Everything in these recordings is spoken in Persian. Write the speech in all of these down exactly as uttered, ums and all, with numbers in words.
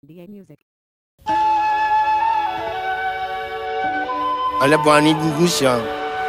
دی ای Music. حالا بانی گوش ها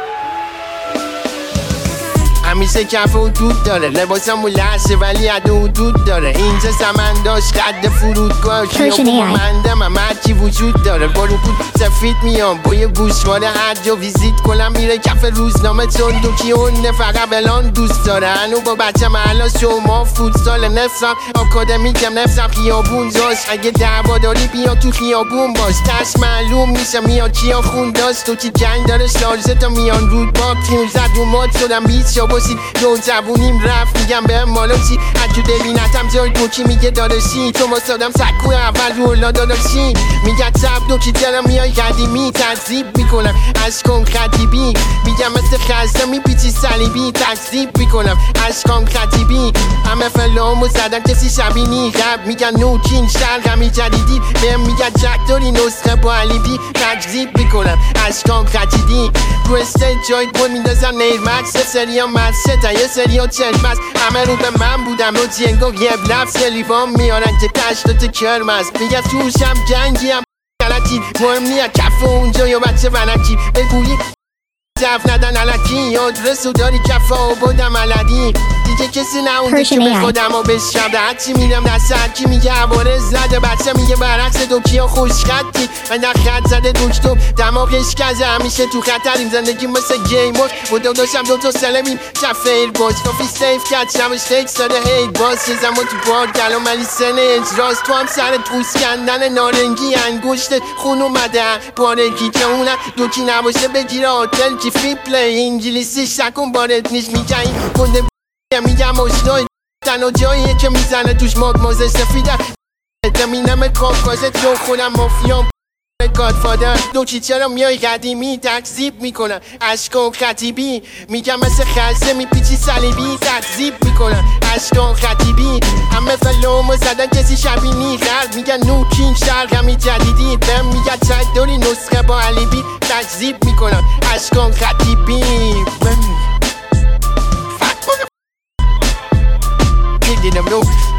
همیشه کف و دود داره، لباسم و لحظه ولی عده و دود داره. اینجا زمن داشت قد فرودگاه شیابون منده من مرچی وجود داره. برو بود سفید میام با یه گوشواره هر جا ویزیت کنم میره کف روزنامه چون دوکی اون فقط بلان دوست داره. هنو با بچه محلا شما فوتسال نفسم آکادمیکم نفسم خیابون داشت. اگه دعوا داری بیا تو خیابون باش دست معلوم میشه میاد چیا خون داشت. تو کی جنگ داره شارژه تا میان رود با تیم زد و ماد شدم بیت شا باشید دو زبونیم رفت میگم به مالا چی هرجو دبینتم جای دوکی میگه داداشی تو ما سادم سکو اول رو اولا داداشی میگه تب دوکی دارم میای قدیمی تکذیب میکنم عشقم خطیبی میگم مثل خزده میپیچی صلیبی تکذیب میکنم عشقم خطیبی همه فلامو زدن کسی شبینی رب میگن نوکین شرقمی جدیدی بهم میگن جک داری نسخه با علیبی تکذیب میکنم عشقم خطیبی رو استیج جای بود میندازم نیر مکس سریا مرسه تا یه سریا چشم است همه رو به من بودم رو جنگو یه لفظ لیوان میارن که تشتات کرم است میگه توشم جنگی هم غلطی مهم نیه کف اونجا یا بچه ونکی بگویی جف ندن علکی یاد رسو داری کفه و بودم علدی دیگه کسی نونده که به خودم و بشکرده هرچی میرم دست هرکی میگه عباره زده بچه میگه برعکس دوکی ها خوش خطی من در خط زده دکتر دماغش کزه همیشه تو خطریم زندگی مثل گیمور بودم داشتم دوتا سلمیم چفه ایر باز کافی سیف کرد شمش تکس داده هید باز یه زمان تو بار گلو ملی سنه اجراز تو هم سر توس کندن نارنگی انگشت خون اومده بارگی که اونم دوکی نباشه بگیره آتل کی فی پلی انگلیسی شکن بارد نیش میگه این کنده میگم اشنای تنها جاییه که میزنه توش ماگ مازه سفیده دمینم کافکازه تو خونم مافیام گادفادر دوکی چرا میای قدیمی تکذیب میکنم عشقان خطیبی میگم مثل خزه میپیچی صلیبی تکذیب میکنم عشقان خطیبی همه فلامو زدن کسی شبینی خرد میگن نوکین شرقمی جدیدی بهم میگن چک داری نسخه با علیبی تکذیب میکنم عشقان خطیبی Didn't know